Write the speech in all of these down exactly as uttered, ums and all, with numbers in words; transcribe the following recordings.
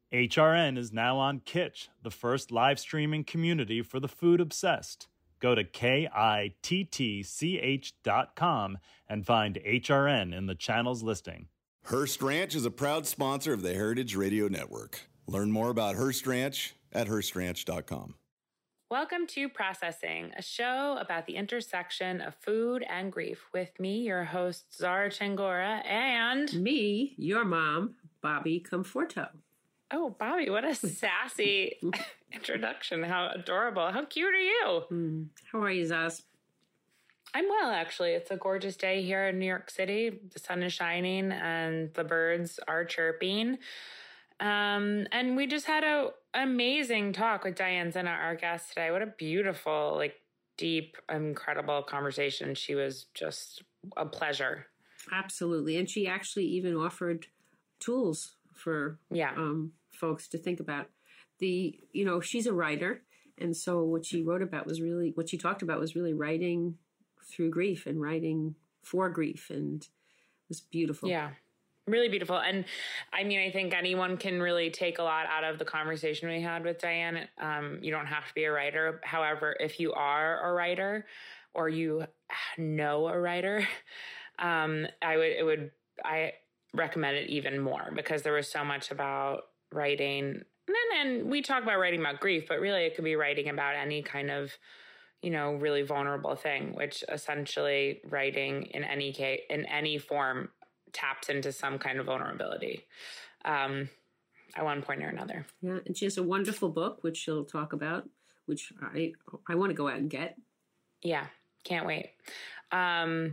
H R N is now on Kitsch, the first live streaming community for the food obsessed. Go to K I T T C H dot com and find H R N in the channel's listing. Hearst Ranch is a proud sponsor of the Heritage Radio Network. Learn more about Hearst Ranch at Hearst Ranch dot com. Welcome to Processing, a show about the intersection of food and grief with me, your host, Zara Tangora, and... me, your mom, Bobby Conforto. Oh, Bobby, what a sassy introduction. How adorable. How cute are you? Mm. How are you, Zaz? I'm well, actually. It's a gorgeous day here in New York City. The sun is shining and the birds are chirping. Um, and we just had a amazing talk with Diane Zinna, our guest today. What a beautiful, like, deep, incredible conversation. She was just a pleasure. Absolutely. And she actually even offered tools for yeah. um, folks to think about. The, you know, she's a writer. And so what she wrote about was really, what she talked about was really writing through grief and writing for grief. And it was beautiful. Yeah. Really beautiful. And I mean, I think anyone can really take a lot out of the conversation we had with Diane. Um, you don't have to be a writer. However, if you are a writer or you know a writer, um, I would, it would, I recommend it even more because there was so much about writing. And then and we talk about writing about grief, but really it could be writing about any kind of, you know, really vulnerable thing, which essentially writing in any case, in any form, taps into some kind of vulnerability um, at one point or another. Yeah, and she has a wonderful book, which she'll talk about, which I I want to go out and get. Yeah, can't wait. Um,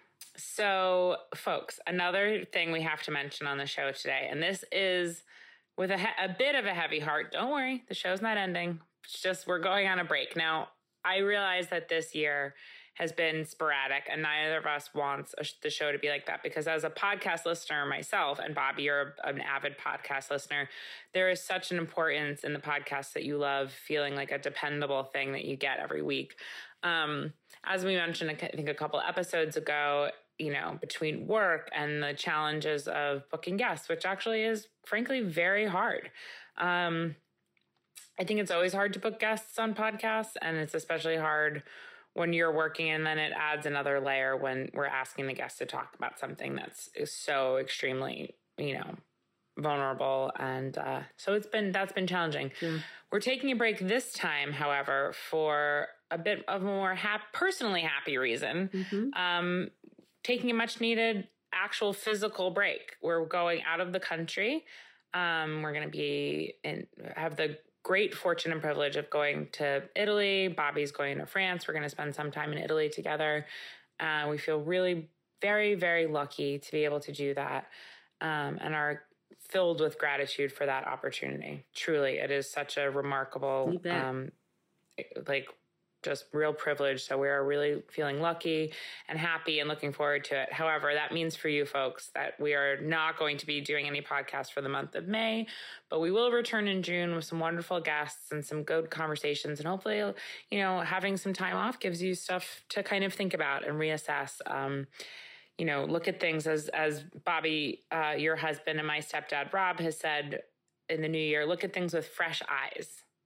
so, folks, another thing we have to mention on the show today, and this is with a, he- a bit of a heavy heart. Don't worry, the show's not ending. It's just we're going on a break. Now, I realize that this year has been sporadic, and neither of us wants a, the show to be like that because as a podcast listener myself, and Bobby, you're an avid podcast listener, there is such an importance in the podcast that you love feeling like a dependable thing that you get every week. Um, as we mentioned, I think a couple episodes ago, you know, between work and the challenges of booking guests, which actually is frankly very hard. Um, I think it's always hard to book guests on podcasts, and it's especially hard when you're working, and then it adds another layer when we're asking the guest to talk about something that's is so extremely, you know, vulnerable. And uh, so it's been, that's been challenging. Yeah. We're taking a break this time, however, for a bit of a more hap- personally happy reason, mm-hmm. um, taking a much needed actual physical break. We're going out of the country. Um, we're going to be in, have the great fortune and privilege of going to Italy. Bobby's going to France. We're going to spend some time in Italy together. Uh, we feel really very, very lucky to be able to do that um, and are filled with gratitude for that opportunity. Truly, it is such a remarkable, um, like, just real privilege. So we are really feeling lucky and happy and looking forward to it. However, that means for you folks that we are not going to be doing any podcasts for the month of May, but we will return in June with some wonderful guests and some good conversations. And hopefully, you know, having some time off gives you stuff to kind of think about and reassess. Um, you know, look at things as, as Bobby, uh, your husband, and my stepdad, Rob, has said in the new year, look at things with fresh eyes.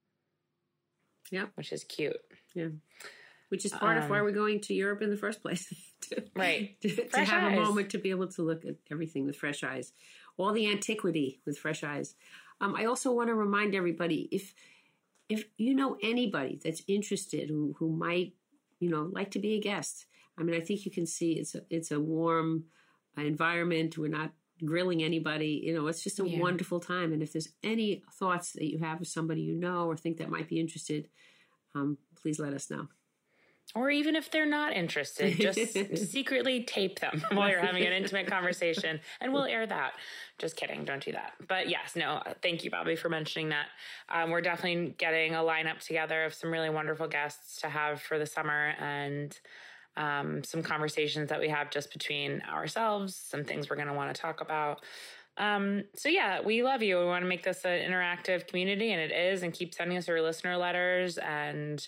Yeah. Which is cute. Yeah. Which is part um, of why we're going to Europe in the first place. to, right. To, to have eyes. a moment to be able to look at everything with fresh eyes. All the antiquity with fresh eyes. Um, I also want to remind everybody, if if you know anybody that's interested who, who might, you know, like to be a guest, I mean, I think you can see it's a, it's a warm environment. We're not grilling anybody. You know, it's just a yeah. wonderful time. And if there's any thoughts that you have of somebody you know or think that might be interested, um, please let us know. Or even if they're not interested, just secretly tape them while you're having an intimate conversation, and we'll air that. Just kidding. Don't do that. But yes, no, thank you, Bobby, for mentioning that. Um, we're definitely getting a lineup together of some really wonderful guests to have for the summer, and um, some conversations that we have just between ourselves, some things we're going to want to talk about. Um, so yeah, we love you. We want to make this an interactive community, and it is, and keep sending us your listener letters and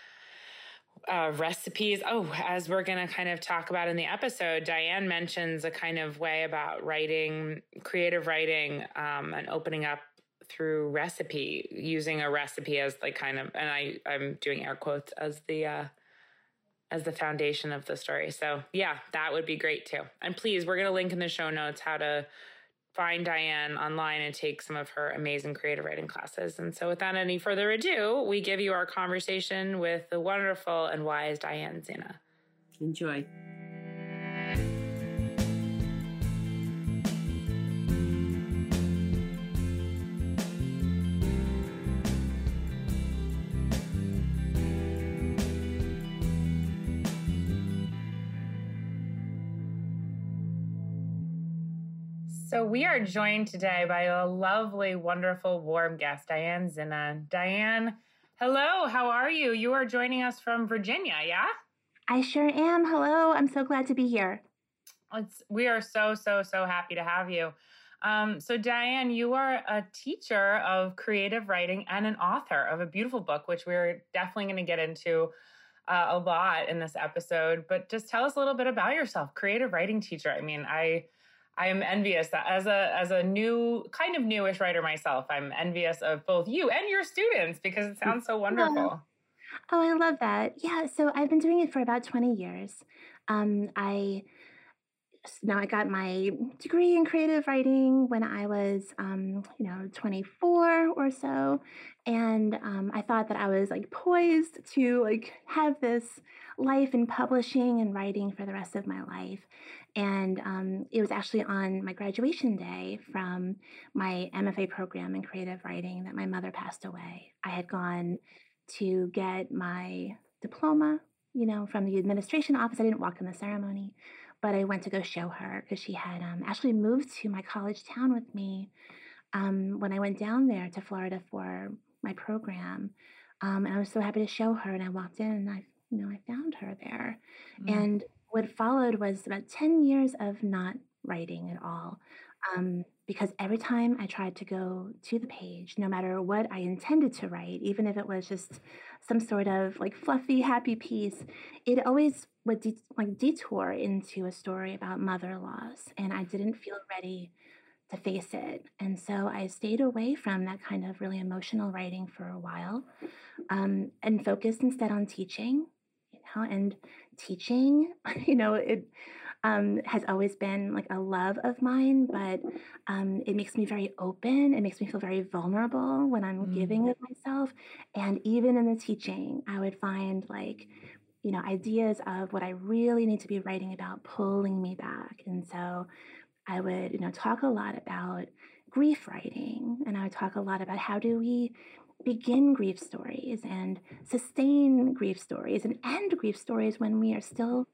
Uh, recipes. Oh, as we're going to kind of talk about in the episode, Diane mentions a kind of way about writing, creative writing, um, and opening up through recipe, using a recipe as like kind of, and I, I'm doing air quotes as the, uh, as the foundation of the story. So yeah, that would be great too. And please, we're going to link in the show notes how to find Diane online and take some of her amazing creative writing classes. And so without any further ado, we give you our conversation with the wonderful and wise Diane Zinna. Enjoy. So we are joined today by a lovely, wonderful, warm guest, Diane Zinna. Diane, hello, how are you? You are joining us from Virginia, yeah? I sure am. Hello, I'm so glad to be here. It's, we are so, so, so happy to have you. Um, so Diane, you are a teacher of creative writing and an author of a beautiful book, which we're definitely going to get into uh, a lot in this episode. But just tell us a little bit about yourself, creative writing teacher. I mean, I... I am envious that as a as a new, kind of newish writer myself, I'm envious of both you and your students because it sounds so wonderful. Oh, oh I love that. Yeah, so I've been doing it for about twenty years. Um, I now I got my degree in creative writing when I was, um, you know, twenty-four or so, and um, I thought that I was like poised to like have this life in publishing and writing for the rest of my life. And um, it was actually on my graduation day from my M F A program in creative writing that my mother passed away. I had gone to get my diploma, you know, from the administration office. I didn't walk in the ceremony, but I went to go show her because she had um, actually moved to my college town with me um, when I went down there to Florida for my program. Um, and I was so happy to show her. And I walked in and I, you know, I found her there. Mm. And what followed was about ten years of not writing at all, um, because every time I tried to go to the page, no matter what I intended to write, even if it was just some sort of like fluffy, happy piece, it always would de- like detour into a story about mother loss, and I didn't feel ready to face it. And so I stayed away from that kind of really emotional writing for a while, um, and focused instead on teaching. And teaching, you know, it um, has always been like a love of mine, but um, it makes me very open. It makes me feel very vulnerable when I'm mm. giving of myself. And even in the teaching, I would find like, you know, ideas of what I really need to be writing about pulling me back. And so I would, you know, talk a lot about grief writing, and I would talk a lot about how do we begin grief stories and sustain grief stories and end grief stories when we are still,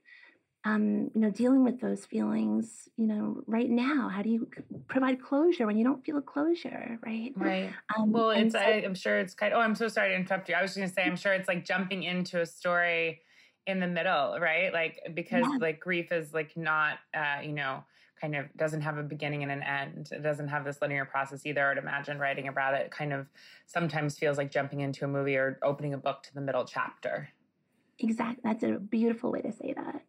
um, you know, dealing with those feelings, you know, right now. How do you provide closure when you don't feel closure, right? Right. Um, well, it's, so, I, I'm sure it's kind of, oh, I'm so sorry to interrupt you. I was just going to say, I'm sure it's like jumping into a story in the middle, right? Like, because yeah. like grief is like not, uh, you know, kind of doesn't have a beginning and an end. It doesn't have this linear process either. I'd imagine writing about it kind of sometimes feels like jumping into a movie or opening a book to the middle chapter. Exactly. That's a beautiful way to say that.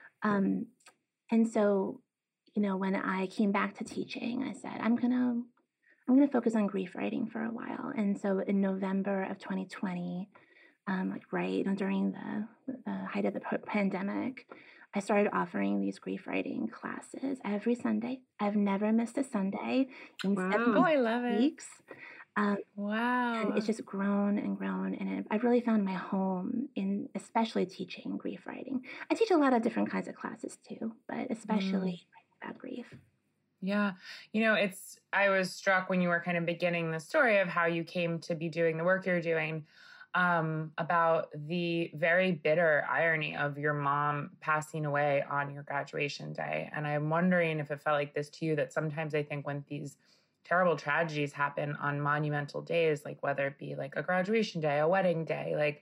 Um, and so, you know, when I came back to teaching, I said, I'm going to, I'm going to focus on grief writing for a while. And so in November of twenty twenty, um, like right you know, during the, the height of the pandemic, I started offering these grief writing classes every Sunday. I've never missed a Sunday in wow. seven oh, I love weeks. It. Um, wow. And it's just grown and grown. And it, I've really found my home in especially teaching grief writing. I teach a lot of different kinds of classes too, but especially mm. writing about grief. Yeah. You know, it's, I was struck when you were kind of beginning the story of how you came to be doing the work you're doing. Um, about the very bitter irony of your mom passing away on your graduation day. And I'm wondering if it felt like this to you, that sometimes I think when these terrible tragedies happen on monumental days, like whether it be like a graduation day, a wedding day, like,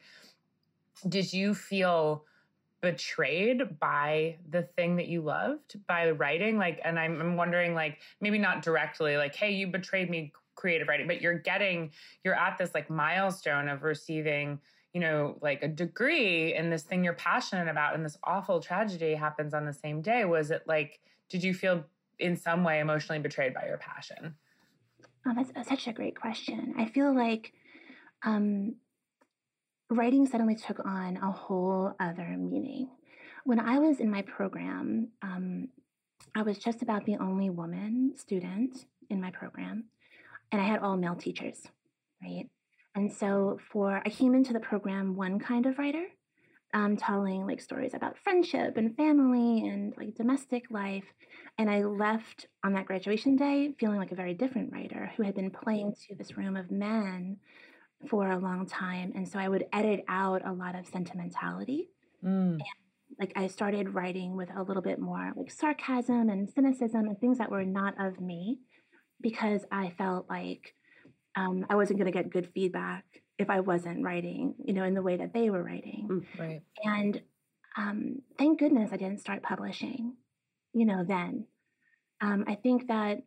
did you feel betrayed by the thing that you loved by writing? Like, and I'm, I'm wondering, like, maybe not directly, like, hey, you betrayed me, creative writing, but you're getting, you're at this like milestone of receiving, you know, like a degree in this thing you're passionate about, and this awful tragedy happens on the same day. Was it like, did you feel in some way emotionally betrayed by your passion? Oh, that's uh, such a great question. I feel like um, writing suddenly took on a whole other meaning. When I was in my program, um, I was just about the only woman student in my program, and I had all male teachers, right? And so for I came into the program one kind of writer, um, telling like stories about friendship and family and like domestic life. And I left on that graduation day feeling like a very different writer who had been playing to this room of men for a long time. And so I would edit out a lot of sentimentality. Mm. Like I started writing with a little bit more like sarcasm and cynicism and things that were not of me because I felt like um, I wasn't going to get good feedback if I wasn't writing, you know, in the way that they were writing. Right. And um, thank goodness I didn't start publishing, you know, then. Um, I think that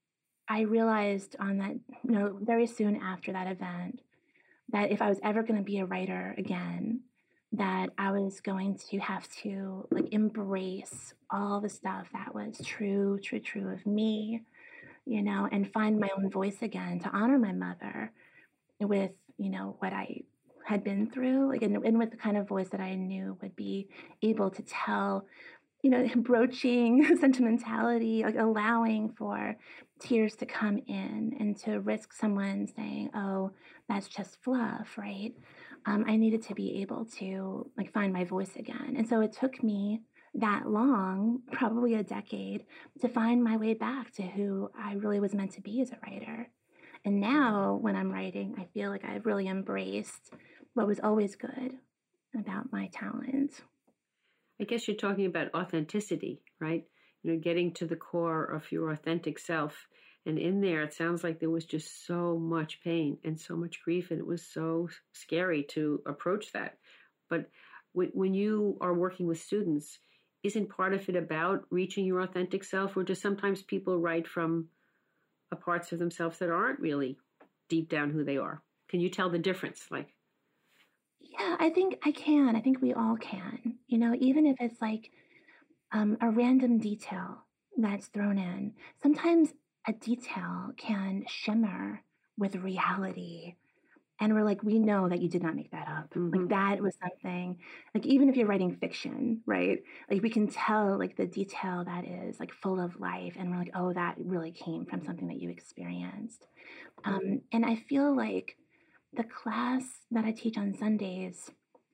I realized on that, you know, very soon after that event, that if I was ever going to be a writer again, that I was going to have to like embrace all the stuff that was true, true, true of me, you know, and find my own voice again to honor my mother with, you know, what I had been through, like, and, and with the kind of voice that I knew would be able to tell, you know, broaching sentimentality, like allowing for tears to come in and to risk someone saying, oh, that's just fluff, right? Um, I needed to be able to like find my voice again. And so it took me that long, probably a decade, to find my way back to who I really was meant to be as a writer. And now when I'm writing, I feel like I've really embraced what was always good about my talent. I guess you're talking about authenticity, right? You know, getting to the core of your authentic self. And in there, it sounds like there was just so much pain and so much grief, and it was so scary to approach that. But when you are working with students, isn't part of it about reaching your authentic self, or do sometimes people write from a parts of themselves that aren't really deep down who they are? Can you tell the difference? Like, yeah, I think I can. I think we all can. You know, even if it's like um, a random detail that's thrown in, sometimes a detail can shimmer with reality. And we're like, we know that you did not make that up. mm-hmm. Like that was something, like even if you're writing fiction, right? Like we can tell like the detail that is like full of life. And we're like, oh, that really came from something that you experienced. Um, and I feel like the class that I teach on Sundays,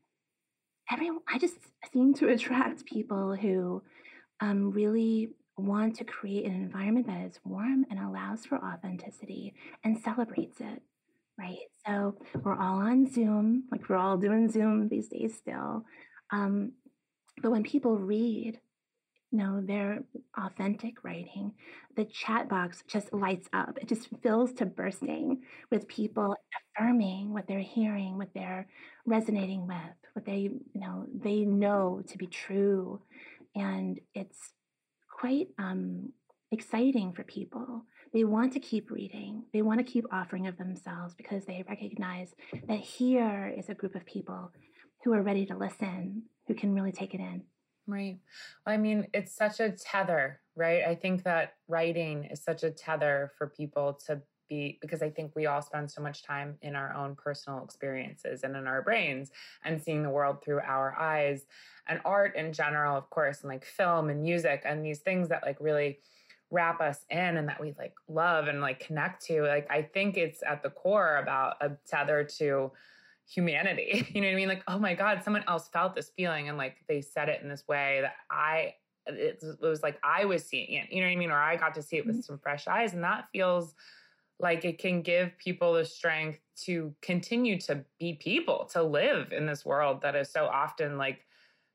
everyone, I just seem to attract people who um, really want to create an environment that is warm and allows for authenticity and celebrates it, right? So we're all on Zoom, like we're all doing Zoom these days still. Um, but when people read, you know, their authentic writing, the chat box just lights up. It just fills to bursting with people affirming what they're hearing, what they're resonating with, what they, you know, they know to be true. And it's quite um, exciting for people. They want to keep reading. They want to keep offering of themselves because they recognize that here is a group of people who are ready to listen, who can really take it in. Right. I mean, it's such a tether, right? I think that writing is such a tether for people to be, because I think we all spend so much time in our own personal experiences and in our brains and seeing the world through our eyes, and art in general, of course, and like film and music and these things that like really wrap us in and that we like love and like connect to. Like, I think it's at the core about a tether to humanity. You know what I mean? Like, oh my God, someone else felt this feeling and like they said it in this way that I, it was like I was seeing it, you know what I mean? Or I got to see it with some fresh eyes. And that feels like it can give people the strength to continue to be people, to live in this world that is so often like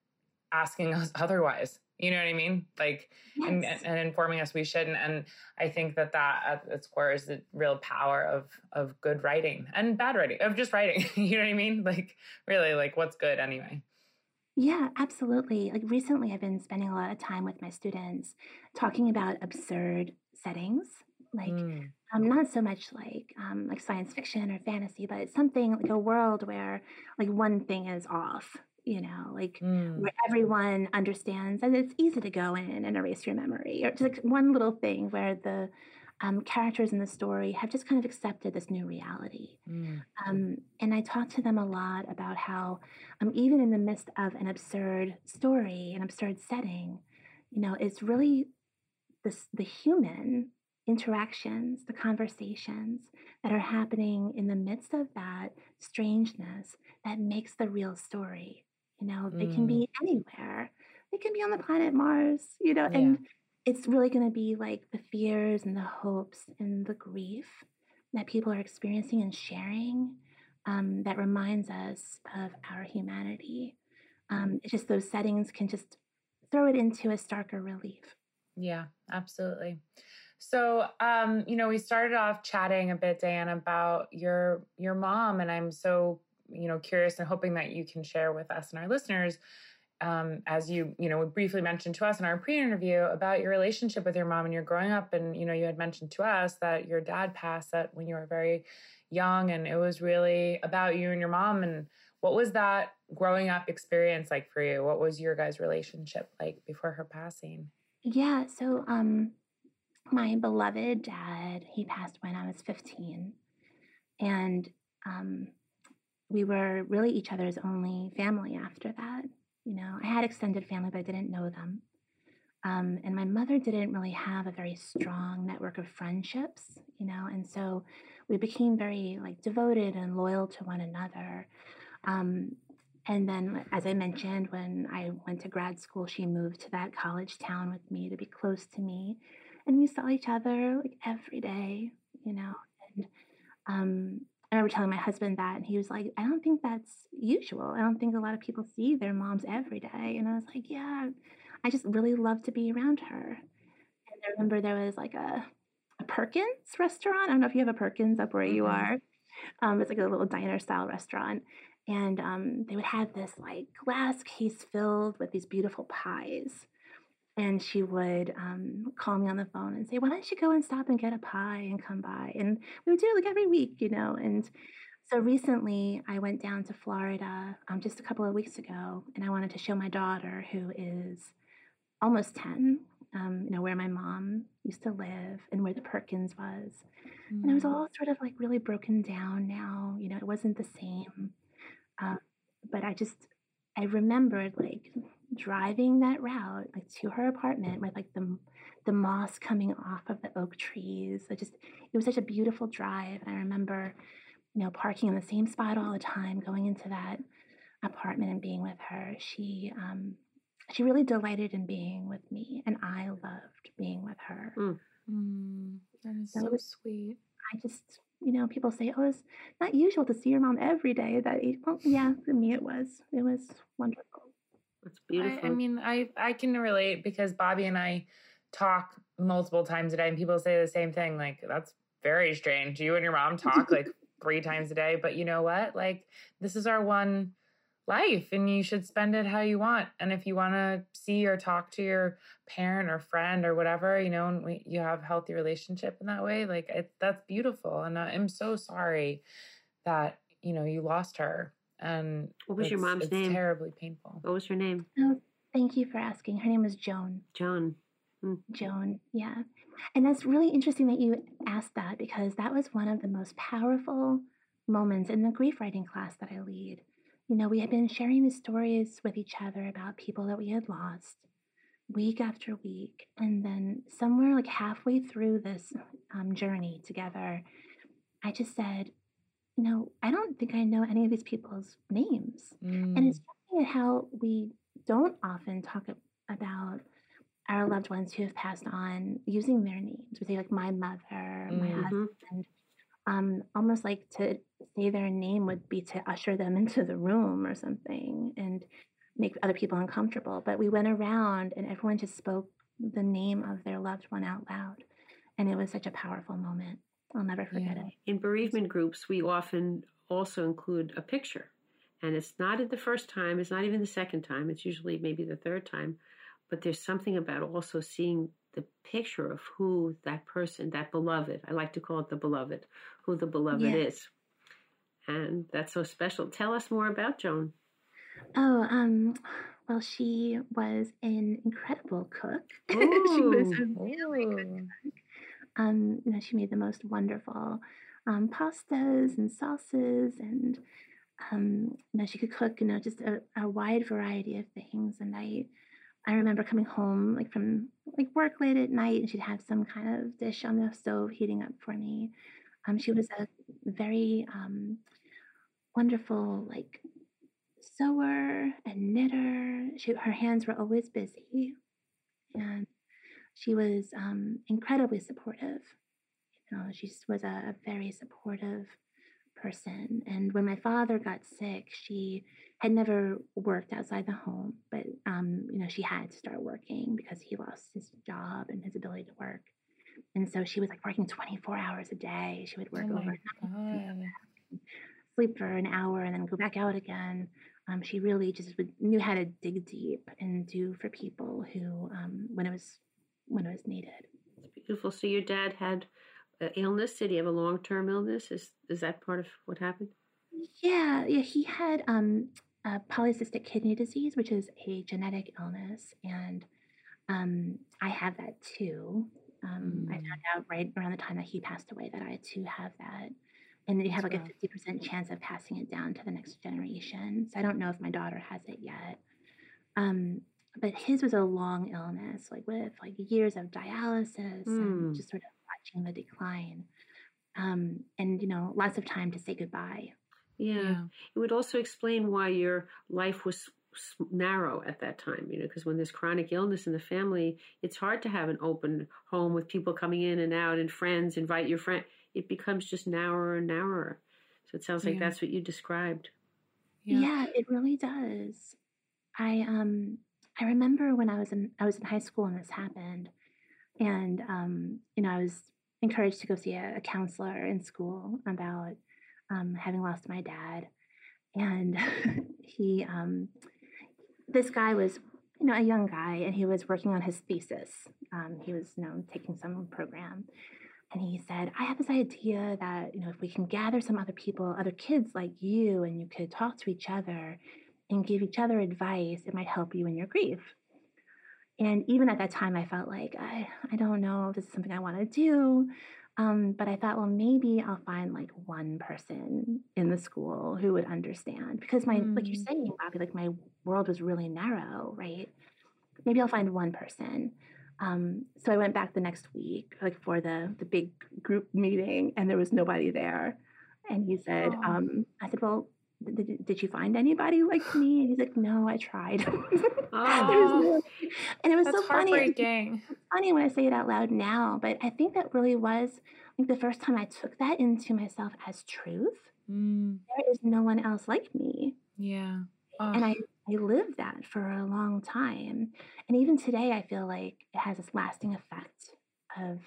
asking us otherwise. You know what I mean? Like, yes. and, and informing us we shouldn't. And I think that that at its core is the real power of, of good writing and bad writing, of just writing. You know what I mean? Like, really, like what's good anyway? Yeah, absolutely. Like recently I've been spending a lot of time with my students talking about absurd settings, like mm. um, not so much like um, like science fiction or fantasy, but it's something like a world where like one thing is off. You know, like mm. where everyone understands and it's easy to go in and erase your memory, or just like one little thing where the um, characters in the story have just kind of accepted this new reality. Mm. Um, and I talk to them a lot about how, um, even in the midst of an absurd story, an absurd setting, you know, it's really this, the human interactions, the conversations that are happening in the midst of that strangeness that makes the real story. You know, they can Mm. be anywhere. They can be on the planet Mars, you know, Yeah. and it's really going to be like the fears and the hopes and the grief that people are experiencing and sharing, um, that reminds us of our humanity. Um, it's just those settings can just throw it into a starker relief. Yeah, absolutely. So, um, you know, we started off chatting a bit, Diane, about your your mom, and I'm so, you know, curious and hoping that you can share with us and our listeners, um, as you, you know, briefly mentioned to us in our pre-interview about your relationship with your mom and your growing up. And, you know, you had mentioned to us that your dad passed that when you were very young, and it was really about you and your mom. And what was that growing up experience like for you? What was your guys' relationship like before her passing? Yeah, so um, my beloved dad, he passed when I was fifteen. And um, we were really each other's only family after that. You know, I had extended family, but I didn't know them. Um, and my mother didn't really have a very strong network of friendships, you know, and so we became very like devoted and loyal to one another. Um, and then, as I mentioned, when I went to grad school, she moved to that college town with me to be close to me. And we saw each other like every day, you know. And um, I remember telling my husband that, and he was like, I don't think that's usual. I don't think a lot of people see their moms every day. And I was like, yeah, I just really love to be around her. And I remember there was like a, a Perkins restaurant. I don't know if you have a Perkins up where you Mhm. are. Um, it's like a little diner style restaurant. And um, they would have this like glass case filled with these beautiful pies. And she would um, call me on the phone and say, why don't you go and stop and get a pie and come by? And we would do it like every week, you know. And so recently I went down to Florida um, just a couple of weeks ago, and I wanted to show my daughter, who is almost ten, um, you know, where my mom used to live and where the Perkins was. And it was Mm. all sort of like really broken down now. You know, it wasn't the same. Uh, but I just, I remembered like driving that route, like to her apartment with like the the moss coming off of the oak trees. I just, it was such a beautiful drive. And I remember, you know, parking in the same spot all the time, going into that apartment and being with her. She, um, she really delighted in being with me, and I loved being with her. Mm. Mm. That is So it so was, sweet. I just, you know, people say, oh, it's not usual to see your mom every day at that age. Well, yeah, for me it was. It was wonderful. That's I, beautiful. I mean, I, I can relate because Bobby and I talk multiple times a day, and people say the same thing. Like, that's very strange. You and your mom talk like three times a day, but you know what? Like, this is our one life, and you should spend it how you want. And if you want to see or talk to your parent or friend or whatever, you know, and we, you have healthy relationship in that way, like it, that's beautiful. And I'm so sorry that, you know, you lost her. And What was your it's- mom's it's name? terribly painful. What was her name? Oh, thank you for asking. Her name was Joan. Joan. Joan, yeah. And that's really interesting that you asked that, because that was one of the most powerful moments in the grief writing class that I lead. You know, we had been sharing these stories with each other about people that we had lost week after week. And then somewhere like halfway through this um, journey together, I just said, no, I don't think I know any of these people's names. And Mm. it's funny how we don't often talk ab- about our loved ones who have passed on using their names. We say like my mother, my Mm. husband. Um, almost like to say their name would be to usher them into the room or something and make other people uncomfortable. But we went around and everyone just spoke the name of their loved one out loud. And it was such a powerful moment. I'll never forget Yeah. it. In bereavement groups, we often also include a picture. And it's not the first time, it's not even the second time, it's usually maybe the third time. But there's something about also seeing the picture of who that person, that beloved, I like to call it the beloved, who the beloved Yeah. is. And that's so special. Tell us more about Joan. Oh, um, well, she was an incredible cook. She was Ooh. a really good Ooh. cook. Um, you know, she made the most wonderful um, pastas and sauces, and um, you know, she could cook, you know, just a, a wide variety of things. And I, I remember coming home like from like work late at night, and she'd have some kind of dish on the stove heating up for me. Um, she was a very um, wonderful like sewer and knitter. She, her hands were always busy, and she was um, incredibly supportive. You know, she just was a, a very supportive person. And when my father got sick, she had never worked outside the home, but um, you know, she had to start working because he lost his job and his ability to work. And so she was like working twenty-four hours a day. She would work Oh my overnight, God. sleep for an hour, and then go back out again. Um, she really just would, knew how to dig deep and do for people who, um, when it was when it was needed. Beautiful. So your dad had uh, illness. Did he have a long-term illness? Is is that part of what happened? Yeah, yeah, he had um, uh, polycystic kidney disease, which is a genetic illness, and um, I have that too. Um, I Mm. found out right around the time that he passed away that I too have that, and you have That's like a rough. fifty percent chance of passing it down to the next generation. So I don't know if my daughter has it yet. Um, but his was a long illness, like with like years of dialysis Hmm. and just sort of watching the decline. Um, and you know, lots of time to say goodbye. Yeah. Yeah. It would also explain why your life was s- narrow at that time, you know, because when there's chronic illness in the family, it's hard to have an open home with people coming in and out and friends, invite your friend. It becomes just narrower and narrower. So it sounds like Yeah. that's what you described. Yeah. Yeah, it really does. I um I remember when I was in I was in high school and this happened, and um you know I was encouraged to go see a, a counselor in school about um, having lost my dad, and he um this guy was you know a young guy, and he was working on his thesis. Um, he was you know taking some program, and he said, I have this idea that, you know, if we can gather some other people, other kids like you, and you could talk to each other and give each other advice, it might help you in your grief. And even at that time, I felt like, I, I don't know if this is something I want to do. Um, but I thought, well, maybe I'll find like one person in the school who would understand. Because my, like you're Mm. saying, Bobby, like my world was really narrow, right? Maybe I'll find one person. Um, so I went back the next week, like for the the big group meeting, and there was nobody there. And he said, Oh. um, I said, well, did, did you find anybody like me? And he's like, no, I tried. There was Oh, no, and it was that's so funny. It's heartbreaking. funny when I say it out loud now, but I think that really was like the first time I took that into myself as truth. Mm. There is no one else like me. Yeah. And Oh. I, I lived that for a long time. And even today, I feel like it has this lasting effect of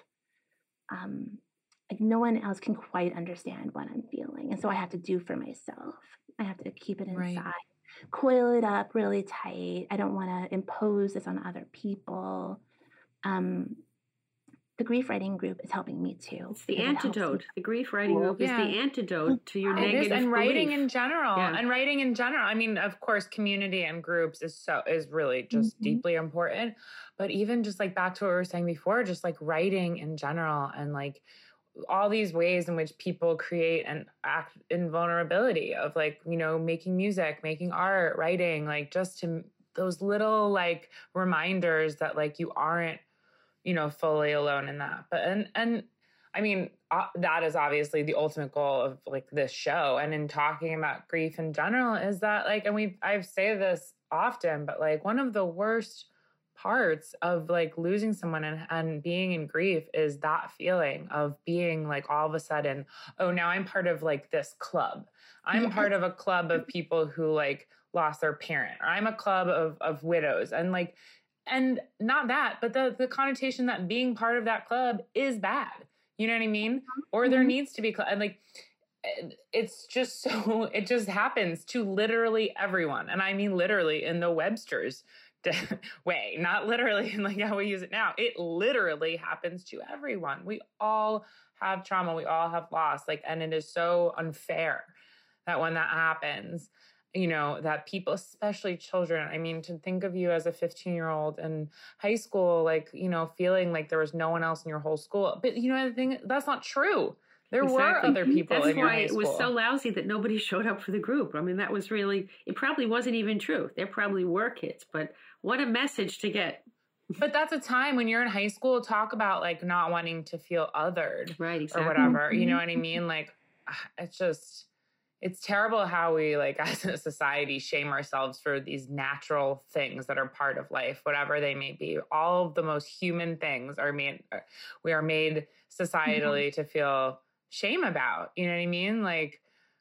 um, like no one else can quite understand what I'm feeling. And so I have to do for myself. I have to keep it Right. inside, coil it up really tight. I don't want to impose this on other people. Um, the grief writing group is helping me too. It's the because it helps me- antidote. The grief writing group is Yeah. the antidote to your It is, It is, negative and writing belief. in general, Yeah. and writing in general. I mean, of course, community and groups is so is really just Mhm. deeply important. But even just like back to what we were saying before, just like writing in general, and like all these ways in which people create and act in vulnerability of like you know making music, making art, writing, like just to those little like reminders that like you aren't you know fully alone in that. But and and I mean, uh, that is obviously the ultimate goal of like this show. And in talking about grief in general is that like, and we, I say this often, but like one of the worst parts of like losing someone and, and being in grief is that feeling of being like all of a sudden, oh, now I'm part of like this club. I'm Yes. part of a club of people who like lost their parent, or I'm a club of, of widows. And like, and not that, but the, the connotation that being part of that club is bad. You know what I mean? Or there Mhm. needs to be, cl- and like, it- it's just so, it just happens to literally everyone. And I mean, literally in the Webster's de- way, not literally in like how we use it now. It literally happens to everyone. We all have trauma. We all have loss. Like, and it is so unfair that when that happens, you know, that people, especially children, I mean, to think of you as a fifteen year old in high school, like, you know, feeling like there was no one else in your whole school. But, you know, the thing, that's not true. There Exactly. were other people That's in your why high it school. was so lousy that nobody showed up for the group. I mean, that was really, it probably wasn't even true. There probably were kids, but what a message to get. But that's a time when you're in high school, talk about like not wanting to feel othered, right? Exactly. Or whatever. You know what I mean? Like, it's just, it's terrible how we, like, as a society, shame ourselves for these natural things that are part of life, whatever they may be. All of the most human things are made, we are made societally mm-hmm. to feel shame about. You know what I mean? Like,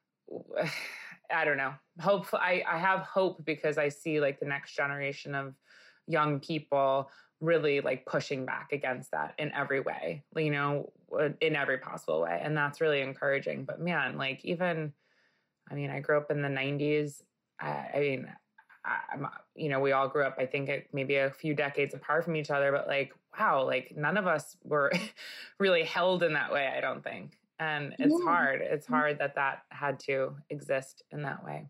I don't know. Hope I, I have hope because I see like the next generation of young people really like pushing back against that in every way, you know, in every possible way. And that's really encouraging. But man, like even, I mean, I grew up in the nineties. I, I mean, I, I'm, you know, we all grew up, I think it, maybe a few decades apart from each other, but like, wow, like none of us were really held in that way, I don't think. And it's yeah. hard. It's hard that that had to exist in that way.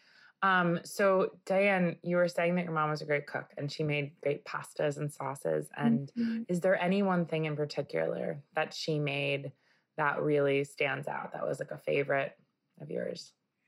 Um, so Diane, you were saying that your mom was a great cook and she made great pastas and sauces. And mm-hmm. is there any one thing in particular that she made that really stands out? That was like a favorite of yours?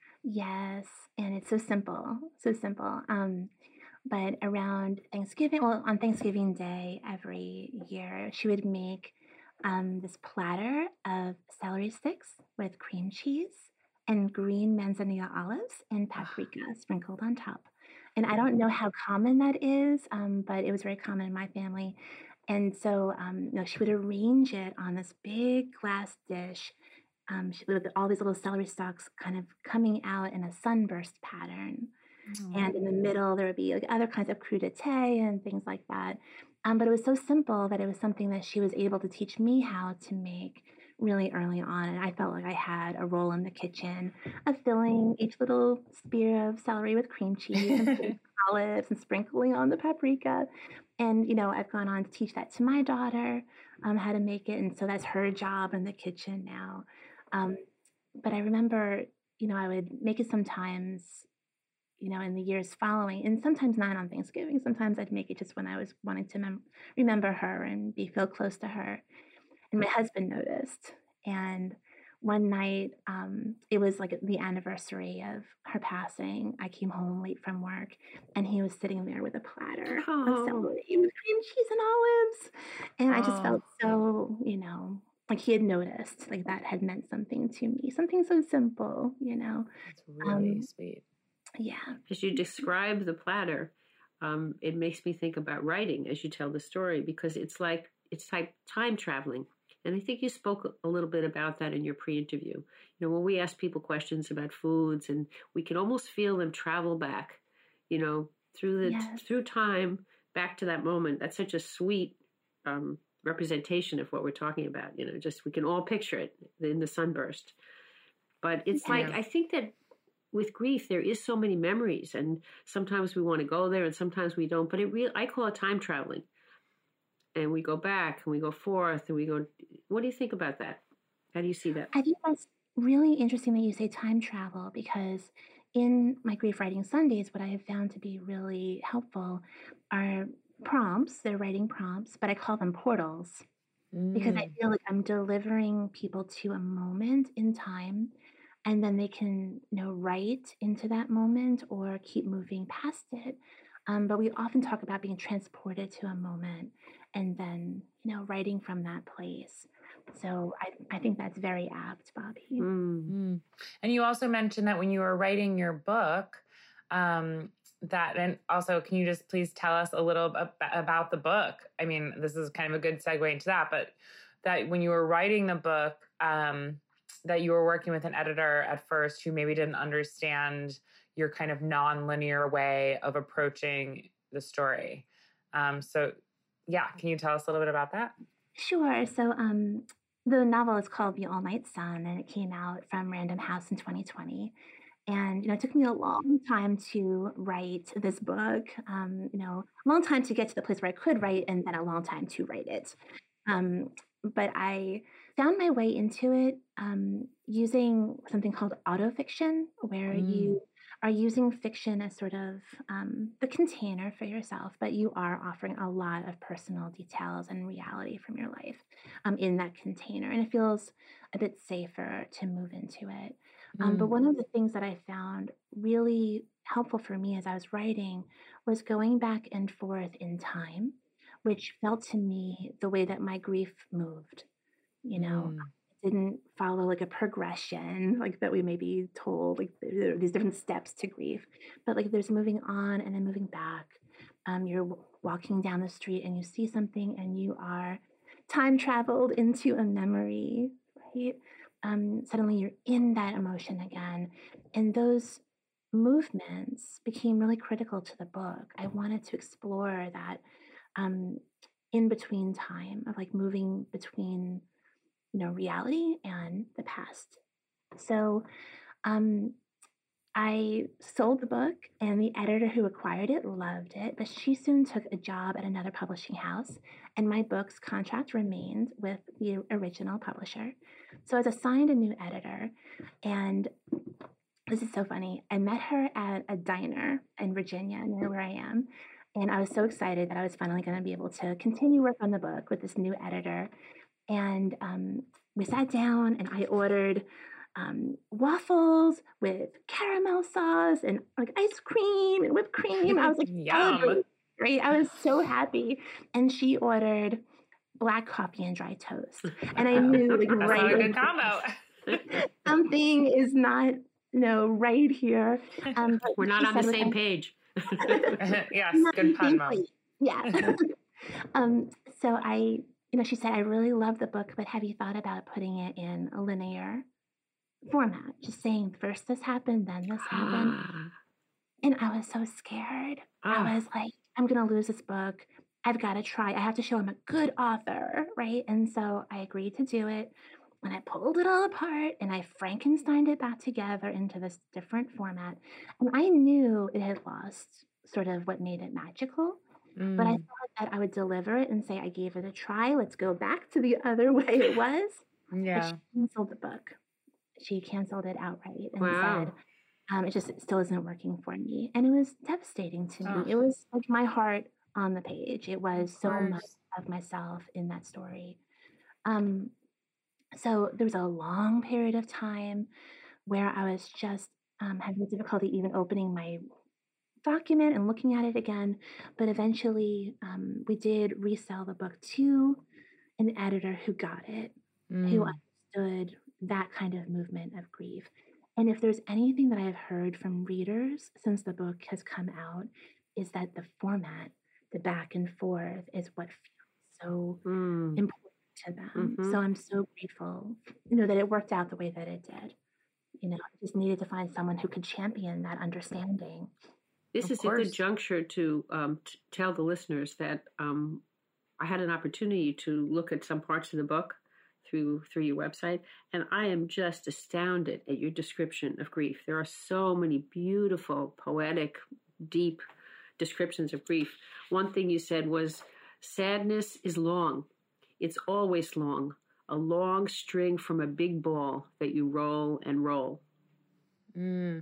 Yes. And it's so simple, so simple. Um, but around Thanksgiving, well, on Thanksgiving Day every year, she would make um, this platter of celery sticks with cream cheese and green manzanilla olives and paprika sprinkled on top. And I don't know how common that is, um, but it was very common in my family. And so um, you know, she would arrange it on this big glass dish um, with all these little celery stalks kind of coming out in a sunburst pattern. Mm. And in the middle, there would be like other kinds of crudité and things like that. Um, but it was so simple that it was something that she was able to teach me how to make really early on. And I felt like I had a role in the kitchen of filling each little spear of celery with cream cheese and olives and sprinkling on the paprika. And, you know, I've gone on to teach that to my daughter, um, how to make it. And so that's her job in the kitchen now. Um, but I remember, you know, I would make it sometimes, you know, in the years following, and sometimes not on Thanksgiving. Sometimes I'd make it just when I was wanting to mem- remember her and be feel close to her. And my husband noticed. And one night, um, it was like the anniversary of her passing. I came home late from work, and he was sitting there with a platter oh. of celery with cream cheese and olives. And oh. I just felt so, you know, like he had noticed, like that had meant something to me. Something so simple, you know. It's really um, sweet. Yeah. As you describe the platter, um, it makes me think about writing as you tell the story, because it's like, it's like time traveling. And I think you spoke a little bit about that in your pre-interview. You know, when we ask people questions about foods, and we can almost feel them travel back, you know, through the yes. through time back to that moment. That's such a sweet um, representation of what we're talking about. You know, just we can all picture it in the sunburst. But it's yeah. like, I think that with grief, there is so many memories, and sometimes we want to go there, and sometimes we don't. But it real, I call it time traveling. And we go back and we go forth and we go, what do you think about that? How do you see that? I think that's really interesting that you say time travel, because in my Grief Writing Sundays, what I have found to be really helpful are prompts. They're writing prompts, but I call them portals mm. because I feel like I'm delivering people to a moment in time, and then they can, you know, write into that moment or keep moving past it. Um, but we often talk about being transported to a moment and then, you know, writing from that place. So I, I think that's very apt, Bobby. Mm. And you also mentioned that when you were writing your book, um, that, and also, can you just please tell us a little ab- about the book? I mean, this is kind of a good segue into that, but that when you were writing the book, um, that you were working with an editor at first who maybe didn't understand your kind of non-linear way of approaching the story. Um, so yeah, can you tell us a little bit about that? Sure. So um, the novel is called The All Night Sun, and it came out from Random House in twenty twenty. And, you know, it took me a long time to write this book, um, you know, a long time to get to the place where I could write, and then a long time to write it. Um, but I found my way into it um, using something called autofiction, where mm. you are using fiction as sort of um, the container for yourself, but you are offering a lot of personal details and reality from your life um, in that container. And it feels a bit safer to move into it. Um, but Mm. one of the things that I found really helpful for me as I was writing was going back and forth in time, which felt to me the way that my grief moved. You know, Mm. it didn't follow like a progression like that we may be told, like there are these different steps to grief, but like there's moving on and then moving back. Um, you're w- walking down the street and you see something and you are time traveled into a memory, right? Um, suddenly you're in that emotion again. And those movements became really critical to the book. I wanted to explore that um, in between time of like moving between, you know, reality and the past. So um, I sold the book, and the editor who acquired it loved it, but she soon took a job at another publishing house, and my book's contract remained with the original publisher. So I was assigned a new editor, and this is so funny. I met her at a diner in Virginia, near where I am. And I was so excited that I was finally going to be able to continue work on the book with this new editor. And um, we sat down and I ordered um, waffles with caramel sauce and like ice cream and whipped cream. I was like Yum. celebrating, right? I was so happy. And she ordered black coffee and dry toast. And I knew like That's right not a like, good combo. something is not, you know, right here. Um, but We're not she on the said, same "We're page. Yes, not on good the pun, same Mom. plate." Yeah. um, so I, you know, she said, "I really love the book, but have you thought about putting it in a linear format? Just saying first this happened, then this happened." And I was so scared. Ah. I was like, I'm going to lose this book. I've got to try. I have to show I'm a good author, right? And so I agreed to do it. And I pulled it all apart and I Frankensteined it back together into this different format. And I knew it had lost sort of what made it magical, but I Mm. thought that I would deliver it and say, I gave it a try. Let's go back to the other way it was. But Yeah. she canceled the book. She canceled it outright and Wow. said, um, it just it still isn't working for me. And it was devastating to me. Oh. It was like my heart on the page. It was so much course. of myself in that story. Um, so there was a long period of time where I was just um, having difficulty even opening my document and looking at it again. But eventually, um, we did resell the book to an editor who got it, who Mm. understood that kind of movement of grief. And if there's anything that I've heard from readers since the book has come out, is that the format, the back and forth, is what feels so Mm. important to them. Mhm. So I'm so grateful, you know, that it worked out the way that it did. You know, I just needed to find someone who could champion that understanding. This Of is a good course. juncture to um, t- tell the listeners that um, I had an opportunity to look at some parts of the book through through your website, and I am just astounded at your description of grief. There are so many beautiful, poetic, deep descriptions of grief. One thing you said was, sadness is long. It's always long. A long string from a big ball that you roll and roll. Mm.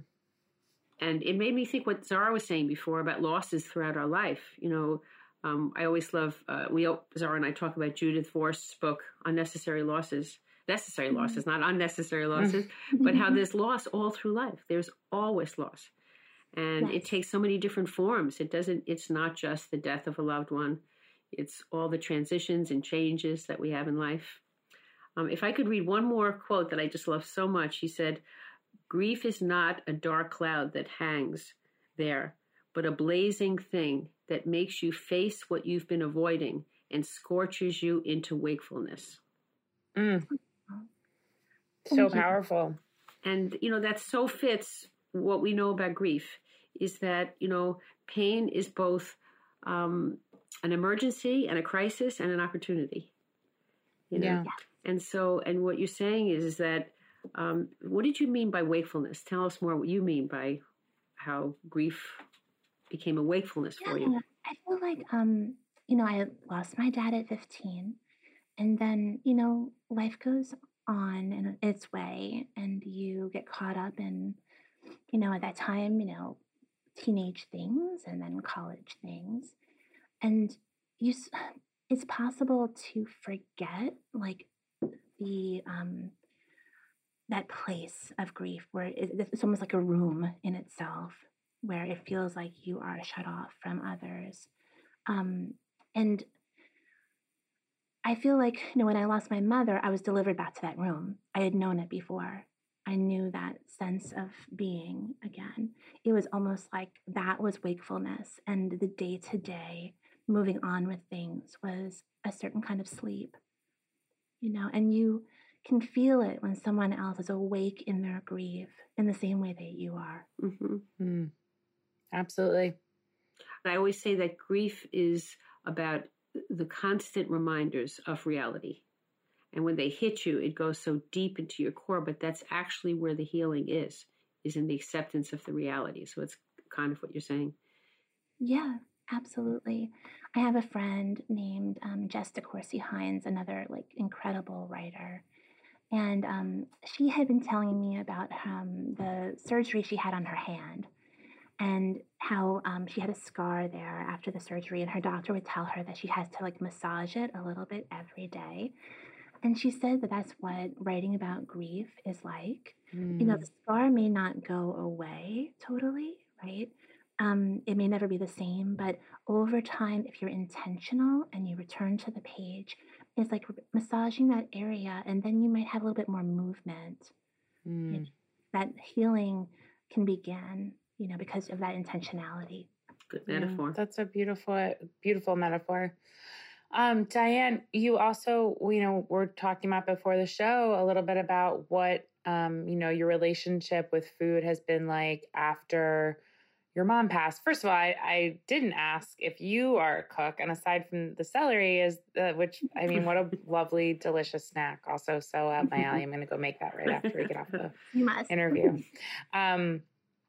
And it made me think what Zara was saying before about losses throughout our life. You know, um, I always love, uh, we Zara and I talk about Judith Vorst's book, Unnecessary Losses. Necessary losses, not unnecessary losses, but how there's loss all through life. There's always loss. And it Yes. takes so many different forms. It doesn't, it's not just the death of a loved one. It's all the transitions and changes that we have in life. Um, if I could read one more quote that I just love so much, he said, grief is not a dark cloud that hangs there, but a blazing thing that makes you face what you've been avoiding and scorches you into wakefulness. Mm. So Thank you. powerful. And, you know, that so fits what we know about grief is that, you know, pain is both um, an emergency and a crisis and an opportunity. You know? Yeah. And so, and what you're saying is, is that, um, what did you mean by wakefulness? Tell us more what you mean by how grief became a wakefulness for you. Yeah, I feel like, um, you know, I lost my dad at fifteen. And then, you know, life goes on in its way and you get caught up in you know, at that time, you know, teenage things and then college things. And you, s- it's possible to forget like the, um, that place of grief where it, it's almost like a room in itself where it feels like you are shut off from others. Um, and I feel like, you know, when I lost my mother, I was delivered back to that room. I had known it before. I knew that sense of being again. It was almost like that was wakefulness, and the day to day moving on with things was a certain kind of sleep, you know, and you can feel it when someone else is awake in their grief in the same way that you are. Hmm. Mm, absolutely. I always say that grief is about the constant reminders of reality. And when they hit you, it goes so deep into your core, but that's actually where the healing is, is in the acceptance of the reality. So it's kind of what you're saying. Yeah, absolutely. I have a friend named um, Jess DeCourcy Hines, another like incredible writer. And um, she had been telling me about um, the surgery she had on her hand and how um, she had a scar there after the surgery. And her doctor would tell her that she has to like massage it a little bit every day. And she said that that's what writing about grief is like. You know, Mm, the scar may not go away totally, right? Um, it may never be the same, but over time, if you're intentional and you return to the page, it's like massaging that area, and then you might have a little bit more movement. You know, mm. that healing can begin, you know, because of that intentionality. Good Yeah, metaphor. that's a beautiful, beautiful metaphor. Um, Diane, you also, you know, we're talking about before the show a little bit about what, um, you know, your relationship with food has been like after your mom passed. First of all, I, I didn't ask if you are a cook, and aside from the celery, is uh, which I mean, what a lovely, delicious snack. Also, so up my alley. I'm going to go make that right after we get off the You must. interview. Um,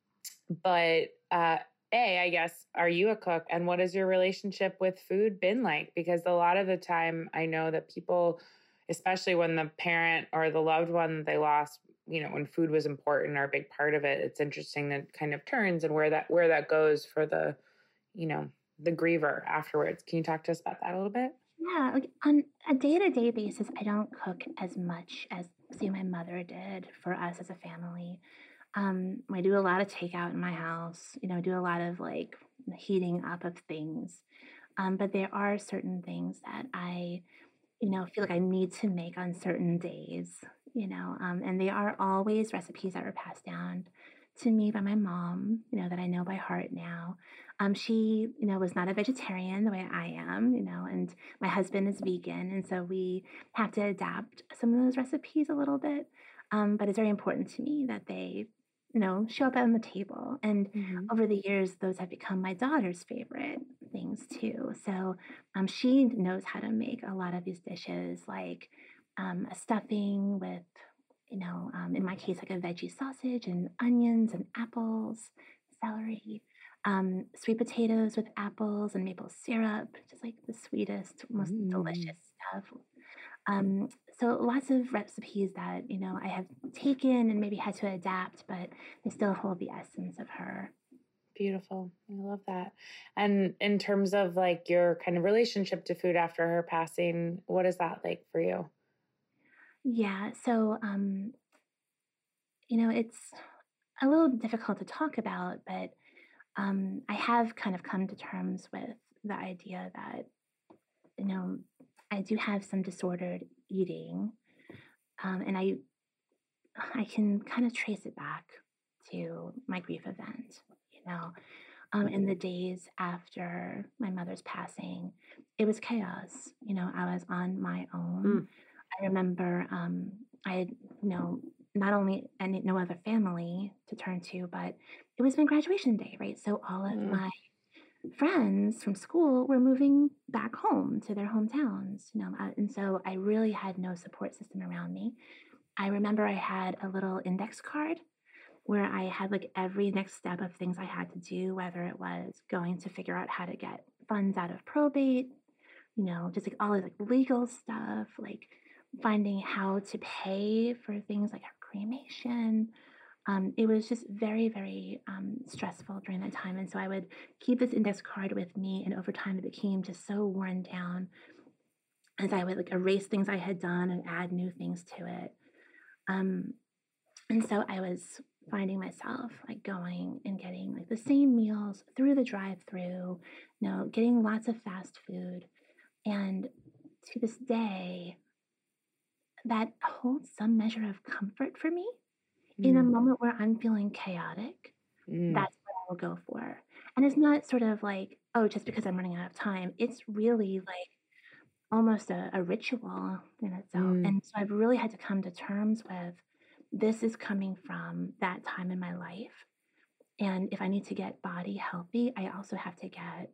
but uh, A, I guess, are you a cook? And what has your relationship with food been like? Because a lot of the time I know that people, especially when the parent or the loved one that they lost, you know, when food was important or a big part of it, it's interesting that kind of turns and where that where that goes for the, you know, the griever afterwards. Can you talk to us about that a little bit? Yeah, like on a day-to-day basis, I don't cook as much as say my mother did for us as a family. Um, I do a lot of takeout in my house, you know, do a lot of like heating up of things. Um, but there are certain things that I, you know, feel like I need to make on certain days, you know, um, and they are always recipes that were passed down to me by my mom, you know, that I know by heart now. Um, she, you know, was not a vegetarian the way I am, you know, and my husband is vegan. And so we have to adapt some of those recipes a little bit. Um, but it's very important to me that they, you know, show up on the table. And Mm-hmm. over the years, those have become my daughter's favorite things too. So um, she knows how to make a lot of these dishes, like um, a stuffing with, you know, um, in my case, like a veggie sausage and onions and apples, celery, um, sweet potatoes with apples and maple syrup, just like the sweetest, most Mm. delicious stuff. Um, so lots of recipes that, you know, I have taken and maybe had to adapt, but they still hold the essence of her. Beautiful. I love that. And in terms of like your kind of relationship to food after her passing, what is that like for you? Yeah, so um, you know, it's a little difficult to talk about, but um, I have kind of come to terms with the idea that, you know, I do have some disordered eating, um, and I I can kind of trace it back to my grief event. You know, um, in the days after my mother's passing, it was chaos. You know, I was on my own. Mm. I remember um, I had, you know, not only any no other family to turn to, but it was my graduation day, right? So all of Mm. my friends from school were moving back home to their hometowns, you know, uh, and so I really had no support system around me. I remember I had a little index card where I had like every next step of things I had to do, whether it was going to figure out how to get funds out of probate, you know, just like all this like legal stuff, like finding how to pay for things like her cremation, Um, it was just very, very um, stressful during that time. And so I would keep this index card with me. And over time, it became just so worn down as I would like erase things I had done and add new things to it. Um, and so I was finding myself like going and getting like the same meals through the drive-through, you know, getting lots of fast food. And to this day, that holds some measure of comfort for me. In a Mm. moment where I'm feeling chaotic, Mm. that's what I will go for. And it's not sort of like, oh, just because I'm running out of time. It's really like almost a, a ritual in itself. Mm. And so I've really had to come to terms with this is coming from that time in my life. And if I need to get body healthy, I also have to get,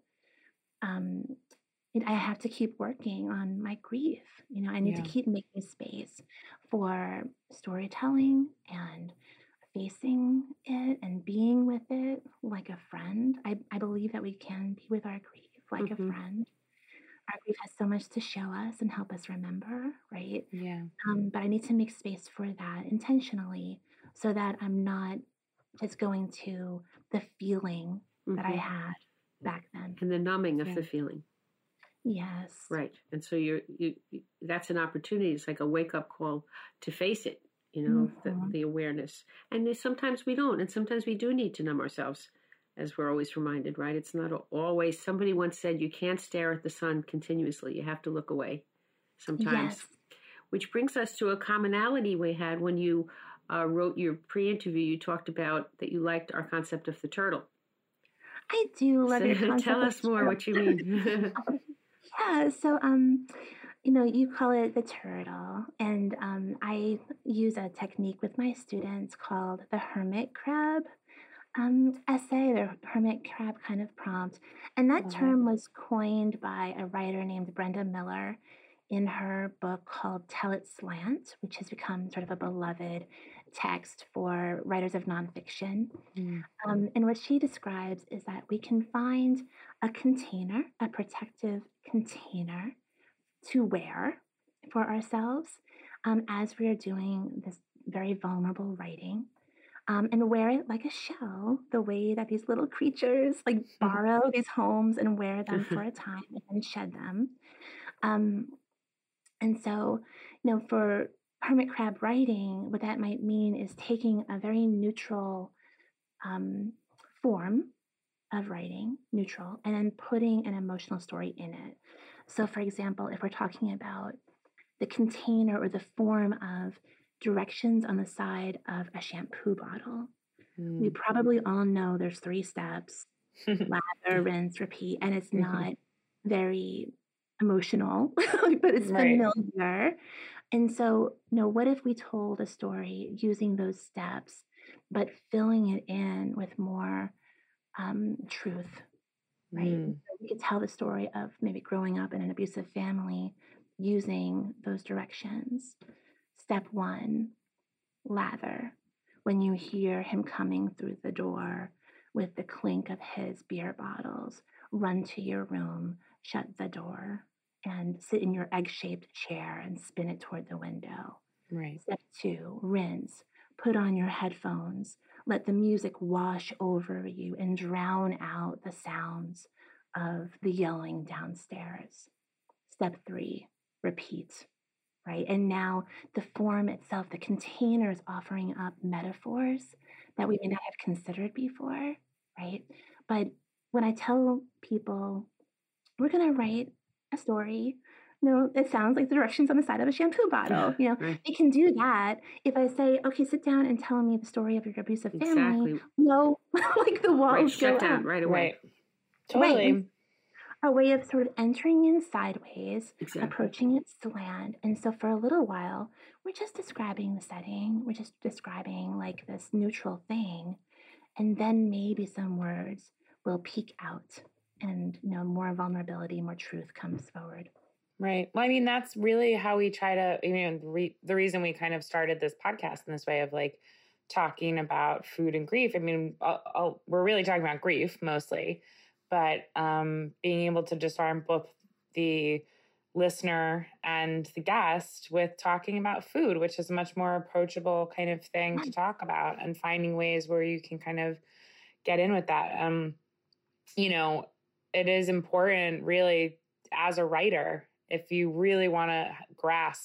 um, and I have to keep working on my grief. You know, I need Yeah. to keep making space for storytelling and facing it and being with it like a friend. I, I believe that we can be with our grief like Mhm. a friend. Our grief has so much to show us and help us remember, right? Yeah. Um, but I need to make space for that intentionally so that I'm not just going to the feeling that I Mhm. had back then. And the numbing of Yeah. the feeling. Yes. Right. And so you're, you, you, that's an opportunity. It's like a wake up call to face it, you know, the, Mhm. the awareness. And there's- sometimes we don't. And sometimes we do need to numb ourselves, as we're always reminded, right? It's not always, somebody once said, you can't stare at the sun continuously. You have to look away sometimes. Yes. Which brings us to a commonality we had when you uh, wrote your pre-interview. You talked about that you liked our concept of the turtle. I do love So your concept. tell of us more turtle. what you mean. Yeah, so um, you know, you call it the turtle, and um, I use a technique with my students called the hermit crab um, essay, or hermit crab kind of prompt. And that Love it. term was coined by a writer named Brenda Miller in her book called Tell It Slant, which has become sort of a beloved text for writers of nonfiction. Mm. Um, and what she describes is that we can find a container, a protective container to wear for ourselves um, as we are doing this very vulnerable writing. Um, and wear it like a shell, the way that these little creatures like borrow these homes and wear them for a time and then shed them. Um, and so, you know, for hermit crab writing, what that might mean is taking a very neutral um, form of writing, neutral, and then putting an emotional story in it. So, for example, if we're talking about the container or the form of directions on the side of a shampoo bottle, we Mm. probably all know there's three steps: lather, rinse, repeat, and it's not very emotional, but it's Right. familiar. And so, you know, what if we told a story using those steps, but filling it in with more um, truth, right? Mm. So we could tell the story of maybe growing up in an abusive family using those directions. Step one, lather. When you hear him coming through the door with the clink of his beer bottles, run to your room, shut the door, and sit in your egg-shaped chair and spin it toward the window. Right. Step two, rinse. Put on your headphones. Let the music wash over you and drown out the sounds of the yelling downstairs. Step three, repeat. Right. And now the form itself, the container is offering up metaphors that we may not have considered before. Right. But when I tell people we're going to write a story, you know, it sounds like the directions on the side of a shampoo bottle. You know, Right. they can do that. If I say, okay, sit down and tell me the story of your abusive family, Exactly. no, like the walls Right. go Shut up. down right away. Right. Right. Totally. And a way of sort of entering in sideways, Exactly. approaching it slant. And so for a little while, we're just describing the setting. We're just describing like this neutral thing. And then maybe some words will peek out and, you know, more vulnerability, more truth comes forward. Right. Well, I mean, that's really how we try to, I mean, re, the reason we kind of started this podcast in this way of like talking about food and grief. I mean, I'll, I'll, we're really talking about grief mostly, but um, being able to disarm both the listener and the guest with talking about food, which is a much more approachable kind of thing to talk about, and finding ways where you can kind of get in with that. Um, you know, it is important really as a writer, if you really want to grasp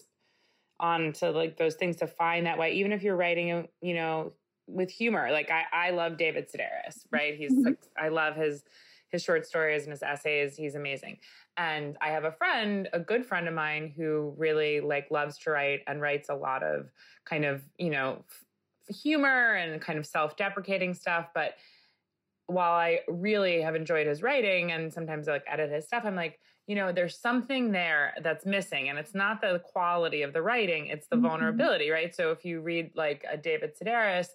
onto like those things, to find that way, even if you're writing, you know, with humor. Like I, I love David Sedaris, right? He's like, I love his, his short stories and his essays. He's amazing. And I have a friend, a good friend of mine, who really like loves to write and writes a lot of kind of, you know, f- humor and kind of self-deprecating stuff. But while I really have enjoyed his writing and sometimes I like edit his stuff, I'm like, you know, there's something there that's missing. And it's not the quality of the writing, it's the mm-hmm. vulnerability, right? So if you read like a David Sedaris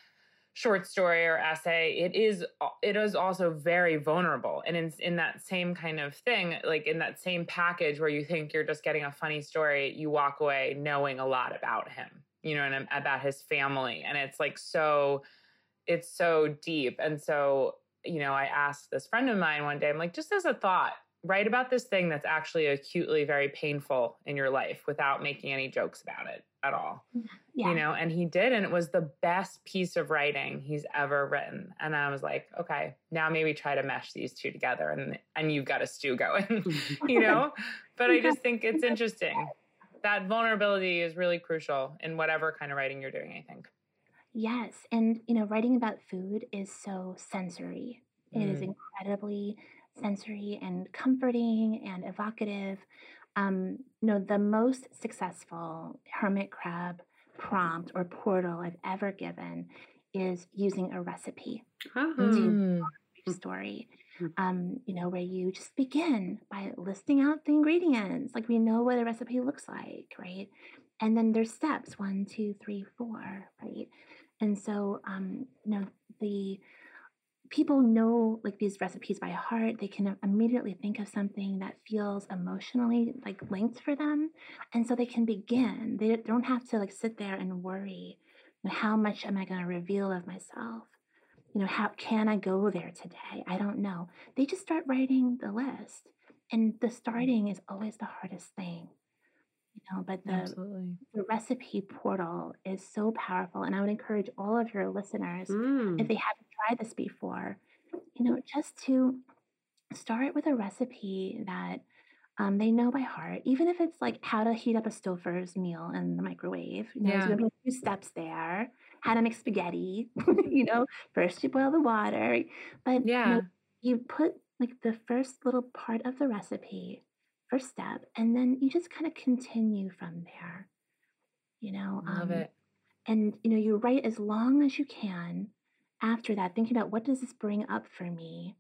short story or essay, it is it is also very vulnerable. And in, in that same kind of thing, like in that same package where you think you're just getting a funny story, you walk away knowing a lot about him, you know, and about his family. And it's like so, it's so deep. And so, you know, I asked this friend of mine one day, I'm like, just as a thought, write about this thing that's actually acutely very painful in your life without making any jokes about it at all. Yeah. You know, and he did, and it was the best piece of writing he's ever written. And I was like, okay, now maybe try to mesh these two together, and and you've got a stew going, you know? But I just think it's interesting. That vulnerability is really crucial in whatever kind of writing you're doing, I think. Yes. And, you know, writing about food is so sensory. It mm. is incredibly sensory and comforting and evocative. Um, you know, the most successful hermit crab prompt or portal I've ever given is using a recipe uh-huh. to tell a story. Um, you know, where you just begin by listing out the ingredients, like we know what a recipe looks like, right? And then there's steps one, two, three, four, right? And so, um, you know, the people know like these recipes by heart. They can immediately think of something that feels emotionally like linked for them. And so they can begin. They don't have to like sit there and worry, you know, how much am I going to reveal of myself? You know, how can I go there today? I don't know. They just start writing the list. And the starting is always the hardest thing. You know, but the, the recipe portal is so powerful. And I would encourage all of your listeners, mm. if they haven't tried this before, you know, just to start with a recipe that um, they know by heart, even if it's like how to heat up a Stouffer's meal in the microwave. You know, yeah. There's going to be a few steps there. How to make spaghetti, you know, first you boil the water, but yeah. you know, you put like the first little part of the recipe, first step, and then you just kind of continue from there, you know. Love um, it. And, you know, you write as long as you can after that, thinking about what does this bring up for me?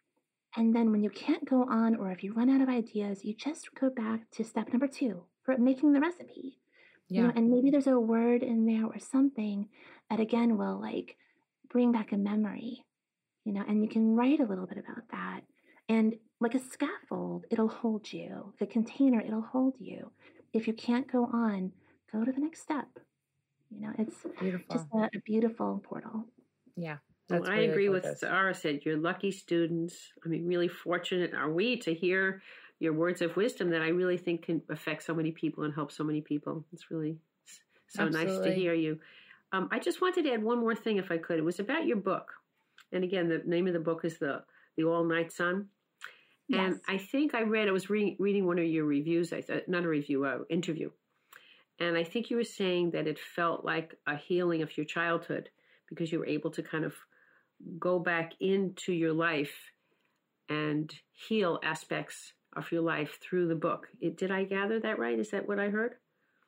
And then when you can't go on, or if you run out of ideas, you just go back to step number two for making the recipe. Yeah. You know, and maybe there's a word in there or something that again will like bring back a memory, you know, and you can write a little bit about that. And like a scaffold, it'll hold you. The container, it'll hold you. If you can't go on, go to the next step. You know, it's beautiful. Just a, a beautiful portal. Yeah. Well, I really agree with what Sarah said. You're lucky students. I mean, really fortunate are we to hear your words of wisdom that I really think can affect so many people and help so many people. It's really so Absolutely. Nice to hear you. Um, I just wanted to add one more thing, if I could. It was about your book. And again, the name of the book is The the All Night Sun. Yes. And I think I read, I was re- reading one of your reviews, I th- not a review, uh, interview. And I think you were saying that it felt like a healing of your childhood because you were able to kind of go back into your life and heal aspects of your life through the book. It, did I gather that right? Is that what I heard?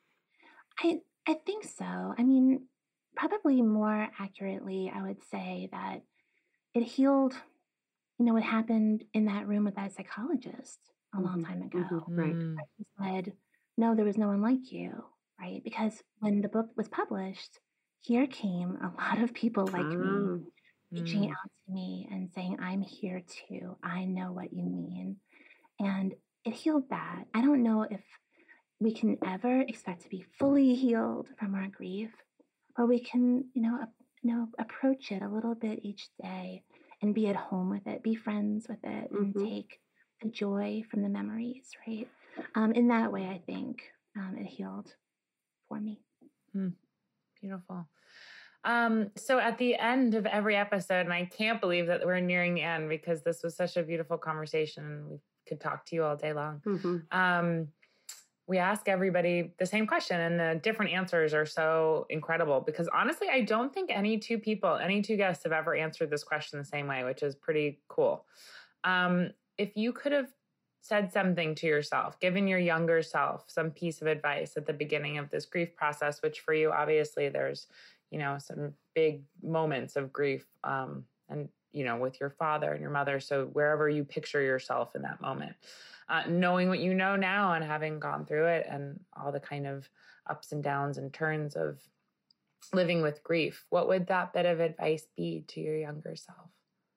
I I think so. I mean, probably more accurately, I would say that it healed, you know, what happened in that room with that psychologist a mm-hmm. long time ago. Mm-hmm. Right. He said, no, there was no one like you, right? Because when the book was published, here came a lot of people like oh. me reaching mm. out to me and saying, I'm here too. I know what you mean. And it healed that. I don't know if we can ever expect to be fully healed from our grief, or we can, you know, uh, you know, approach it a little bit each day and be at home with it, be friends with it, mm-hmm. and take the joy from the memories, right? um, in that way, I think um, it healed for me. Mm, beautiful. Um, so at the end of every episode, and I can't believe that we're nearing the end because this was such a beautiful conversation and we could talk to you all day long. Mm-hmm. Um, we ask everybody the same question, and the different answers are so incredible because honestly, I don't think any two people, any two guests have ever answered this question the same way, which is pretty cool. Um, if you could have said something to yourself, given your younger self some piece of advice at the beginning of this grief process, which for you, obviously there's, you know, some big moments of grief, um, and, you know, with your father and your mother. So wherever you picture yourself in that moment, uh, knowing what you know now and having gone through it and all the kind of ups and downs and turns of living with grief, what would that bit of advice be to your younger self?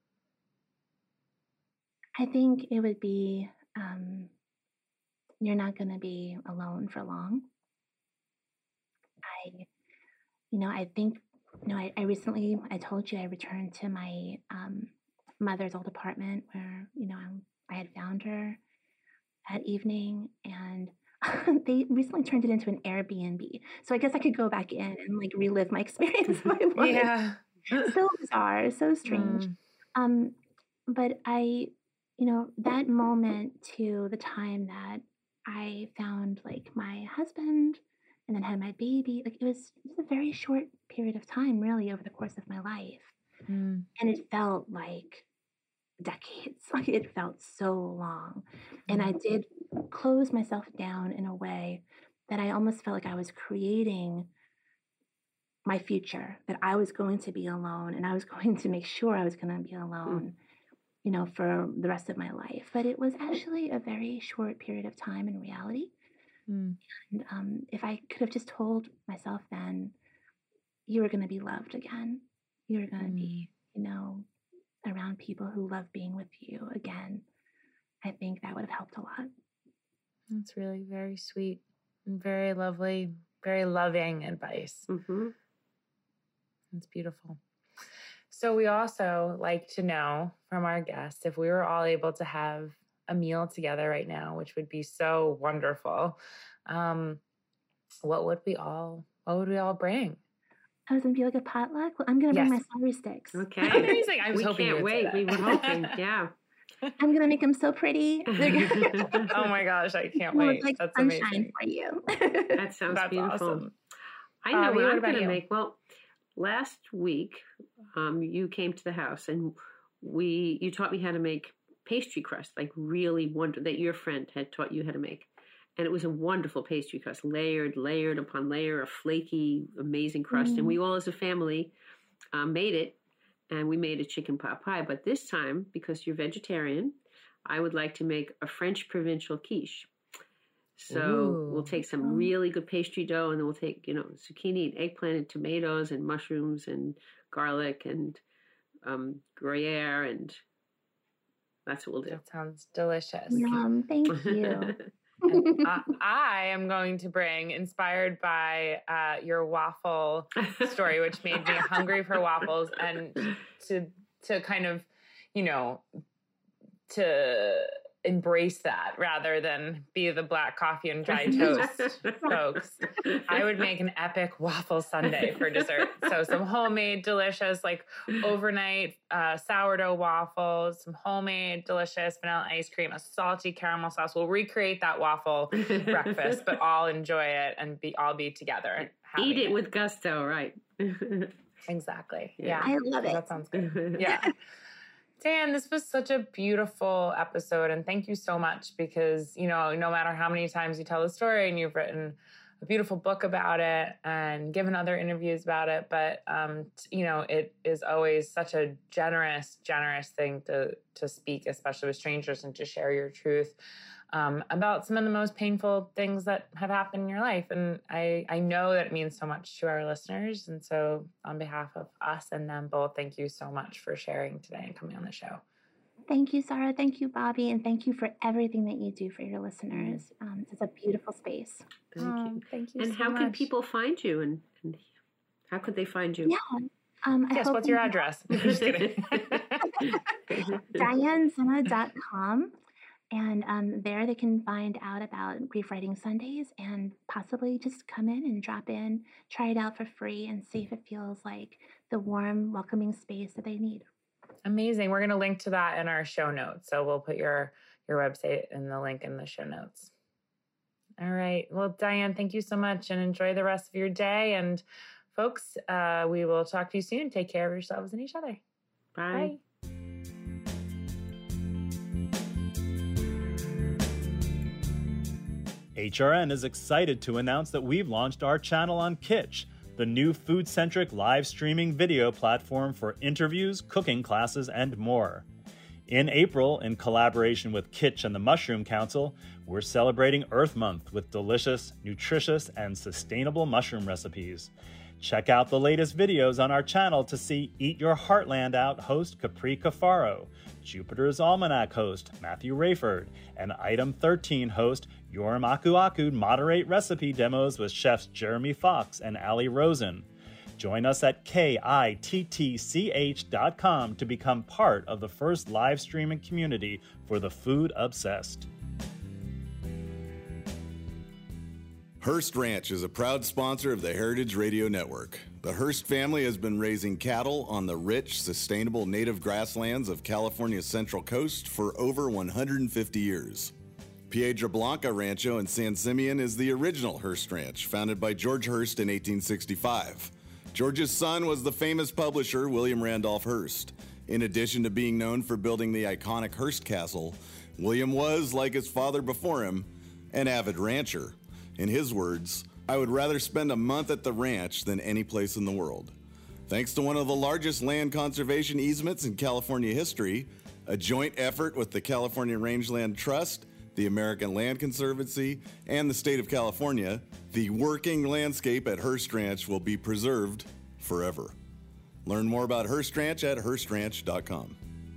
I think it would be, um, you're not going to be alone for long. I, you know, I think, you know, I, I recently, I told you I returned to my um, mother's old apartment where, you know, I, I had found her that evening, and they recently turned it into an Airbnb. So I guess I could go back in and like relive my experience if I wanted. Yeah. So bizarre, so strange. Mm. Um, but I, you know, that moment to the time that I found like my husband and then had my baby, like it was, it was a very short period of time, really, over the course of my life. Mm. And it felt like decades. Like it felt so long. And I did close myself down in a way that I almost felt like I was creating my future, that I was going to be alone and I was going to make sure I was going to be alone, mm. you know, for the rest of my life. But it was actually a very short period of time in reality. Mm. And um, if I could have just told myself then, you were going to be loved again. You're going to mm. be, you know, around people who love being with you again, I think that would have helped a lot. That's really very sweet and very lovely, very loving advice. Mm-hmm. It's beautiful. So we also like to know from our guests if we were all able to have a meal together right now, which would be so wonderful. Um, what would we all, what would we all bring? I was going to be like a potluck. Well, I'm going to yes. bring my celery sticks. Okay. Amazing. I was we hoping can't wait. We were hoping. Yeah. I'm going to make them so pretty. Oh my gosh. I can't well, wait. Like That's sunshine amazing. for you. That sounds That's beautiful. Awesome. I know uh, what what I'm going to you? make. Well, last week, um, you came to the house and we, you taught me how to make pastry crust, like really wonder that your friend had taught you how to make. And it was a wonderful pastry crust, layered, layered upon layer of flaky, amazing crust. Mm. And we all as a family um, made it, and we made a chicken pot pie. But this time, because you're vegetarian, I would like to make a French provincial quiche. So Ooh. We'll take some really good pastry dough, and then we'll take, you know, zucchini and eggplant and tomatoes and mushrooms and garlic and um, Gruyere, and that's what we'll do. That sounds delicious. Yum, thank you. And I, I am going to bring, inspired by uh, your waffle story, which made me hungry for waffles, and to to kind of, you know, to embrace that rather than be the black coffee and dry toast folks. I would make an epic waffle sundae for dessert. So some homemade, delicious, like overnight uh, sourdough waffles, some homemade, delicious vanilla ice cream, a salty caramel sauce. We'll recreate that waffle breakfast, but all enjoy it and be all be together. Eat it, it with gusto, right? Exactly. Yeah. I love it. That sounds good. Yeah. Dan, this was such a beautiful episode, and thank you so much because, you know, no matter how many times you tell the story and you've written a beautiful book about it and given other interviews about it, but, um, t- you know, it is always such a generous, generous thing to, to speak, especially with strangers, and to share your truth um, about some of the most painful things that have happened in your life. And I, I know that it means so much to our listeners. And so on behalf of us and them both, thank you so much for sharing today and coming on the show. Thank you, Sarah. Thank you, Bobby. And thank you for everything that you do for your listeners. Um, it's a beautiful space. Thank oh, you. Thank you And so how much. can people find you? And, and how could they find you? Yeah. Um, I yes, hope what's your address? I'm just kidding. Diane Zinna dot com. And um, there they can find out about Grief Writing Sundays and possibly just come in and drop in, try it out for free, and see if it feels like the warm, welcoming space that they need. Amazing. We're going to link to that in our show notes. So we'll put your, your website and the link in the show notes. All right. Well, Diane, thank you so much and enjoy the rest of your day. And folks, uh, we will talk to you soon. Take care of yourselves and each other. Bye. Bye. H R N is excited to announce that we've launched our channel on Kitsch, the new food-centric live streaming video platform for interviews, cooking classes, and more. In April, in collaboration with Kitsch and the Mushroom Council, we're celebrating Earth Month with delicious, nutritious, and sustainable mushroom recipes. Check out the latest videos on our channel to see Eat Your Heartland Out host Capri Cafaro, Jupiter's Almanac host Matthew Rayford, and Item thirteen host Yoram Aku Aku moderate recipe demos with chefs Jeremy Fox and Ali Rosen. Join us at kittch dot com to become part of the first live streaming community for the food obsessed. Hearst Ranch is a proud sponsor of the Heritage Radio Network. The Hearst family has been raising cattle on the rich, sustainable native grasslands of California's Central Coast for over one hundred fifty years. Piedra Blanca Rancho in San Simeon is the original Hearst Ranch, founded by George Hearst in eighteen sixty-five. George's son was the famous publisher William Randolph Hearst. In addition to being known for building the iconic Hearst Castle, William was, like his father before him, an avid rancher. In his words, "I would rather spend a month at the ranch than any place in the world." Thanks to one of the largest land conservation easements in California history, a joint effort with the California Rangeland Trust, the American Land Conservancy, and the state of California, the working landscape at Hearst Ranch will be preserved forever. Learn more about Hearst Ranch at hearst ranch dot com.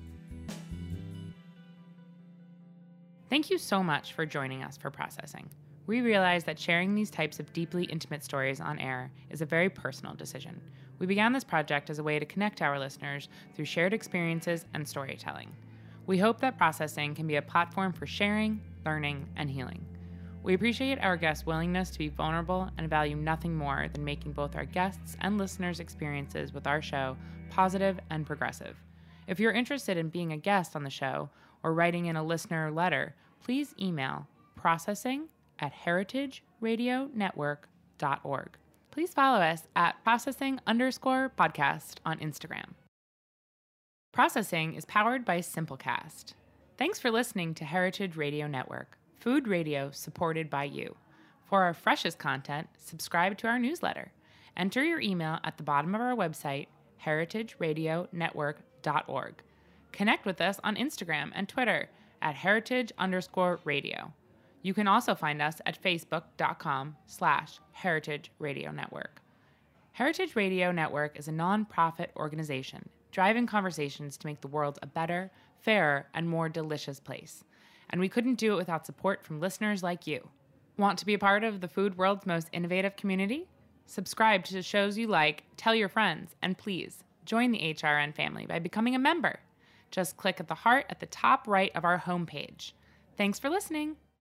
Thank you so much for joining us for Processing. We realize that sharing these types of deeply intimate stories on air is a very personal decision. We began this project as a way to connect our listeners through shared experiences and storytelling. We hope that Processing can be a platform for sharing, learning, and healing. We appreciate our guests' willingness to be vulnerable and value nothing more than making both our guests' and listeners' experiences with our show positive and progressive. If you're interested in being a guest on the show or writing in a listener letter, please email processing at heritage radio network dot org. Please follow us at processing underscore podcast on Instagram. Processing is powered by Simplecast. Thanks for listening to Heritage Radio Network, food radio supported by you. For our freshest content, subscribe to our newsletter. Enter your email at the bottom of our website, heritage radio network dot org. Connect with us on Instagram and Twitter at heritage underscore radio. You can also find us at facebook.com slash Heritage Radio Network. Heritage Radio Network is a nonprofit organization driving conversations to make the world a better, fairer, and more delicious place. And we couldn't do it without support from listeners like you. Want to be a part of the food world's most innovative community? Subscribe to the shows you like, tell your friends, and please join the H R N family by becoming a member. Just click at the heart at the top right of our homepage. Thanks for listening.